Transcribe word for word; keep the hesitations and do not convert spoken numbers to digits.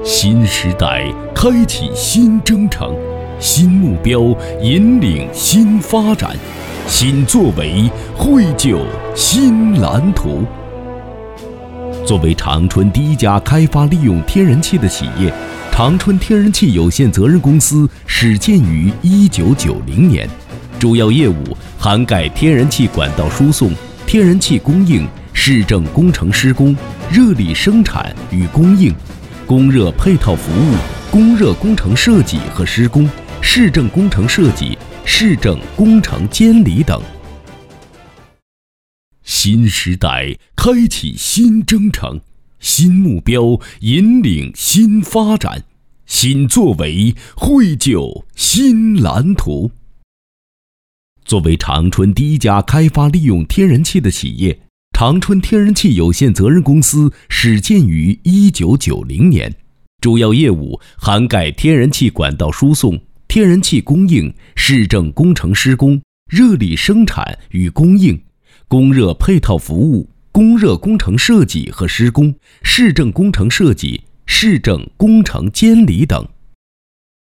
新时代开启新征程，新目标引领新发展，新作为绘就新蓝图。作为长春第一家开发利用天然气的企业，长春天然气有限责任公司始建于一九九零年，主要业务涵盖天然气管道输送、天然气供应、市政工程施工、热力生产与供应、供热配套服务、供热工程设计和施工、市政工程设计、市政工程监理等。新时代开启新征程，新目标引领新发展，新作为绘就新蓝图。作为长春第一家开发利用天然气的企业，长春天然气有限责任公司始建于一九九零年，主要业务涵盖天然气管道输送、天然气供应、市政工程施工、热力生产与供应、供热配套服务、供热工程设计和施工、市政工程设计、市政工程监理等。